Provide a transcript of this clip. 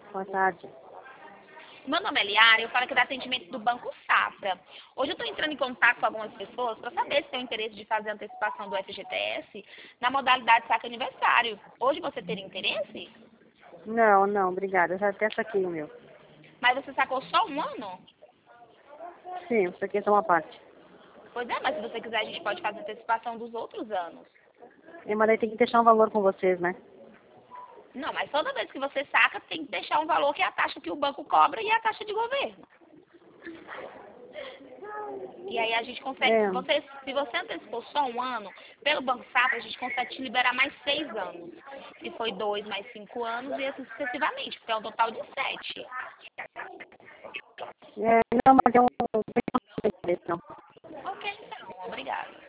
Boa tarde. Meu nome é Liara, eu falo aqui do atendimento do Banco Safra. Hoje eu estou entrando em contato com algumas pessoas para saber se tem o interesse de fazer a antecipação do FGTS na modalidade saque aniversário. Hoje você teria interesse? Não, não, obrigada. Eu já até saquei o meu. Mas você sacou só um ano? Sim, isso aqui é só uma parte. Pois é, mas se você quiser a gente pode fazer a antecipação dos outros anos. Mas daí tem que deixar um valor com vocês, né? Não, mas toda vez que você saca, tem que deixar um valor que é a taxa que o banco cobra e a taxa de governo. E aí a gente consegue, É, se você antecipou só um ano, pelo Banco Safra a gente consegue te liberar mais 6 anos. Se foi 2 mais 5 anos e assim sucessivamente, porque é um total de 7. não, mas eu não tenho interesse, não. Ok, então, obrigada.